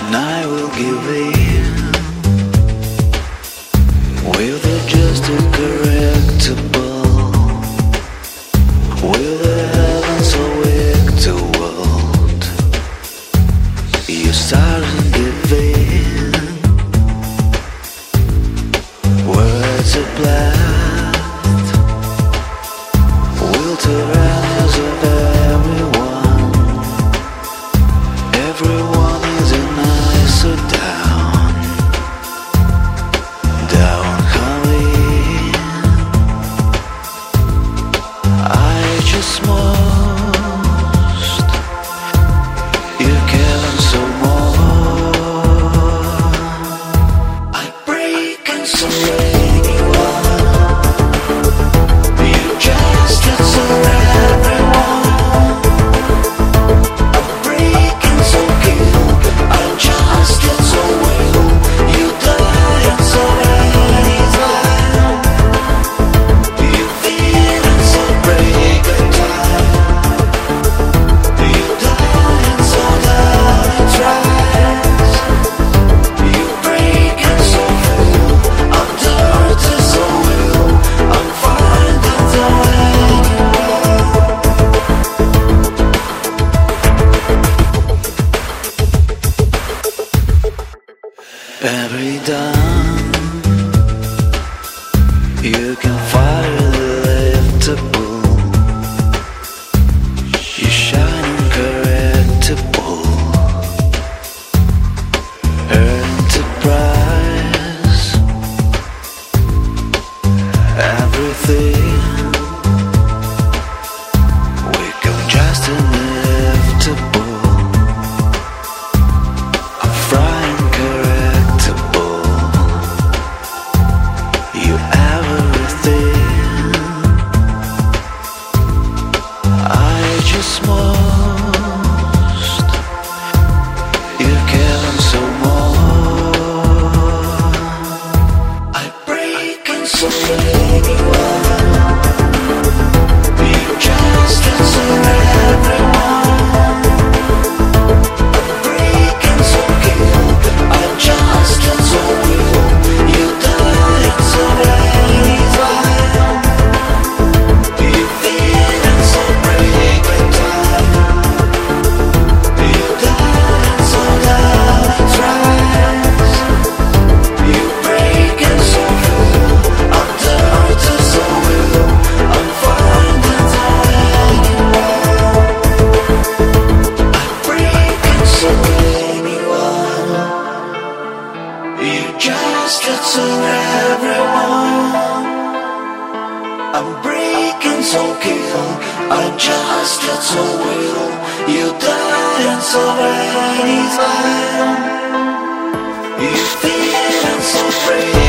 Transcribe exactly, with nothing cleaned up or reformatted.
and I will give in. Will the justice correctable? Will the heavens awake the world? You start and give in. Words are blessed. Will tyrannies of everyone. Everyone is an nicer down. Down coming. I just must. You can so more. I break and surrender. Every dawn, you can fire the liftable. You shine incorrectable. Enterprise, everything. We come just inevitable. I'm frying. Just must. You can so more. I break and surrender. Be just and surrender everyone. I break and so kill. I just and so will. You die and so anytime. You feel and so break. Just get to everyone. I'm breaking so kill. I just get so will. You die and so anytime. You feel so free.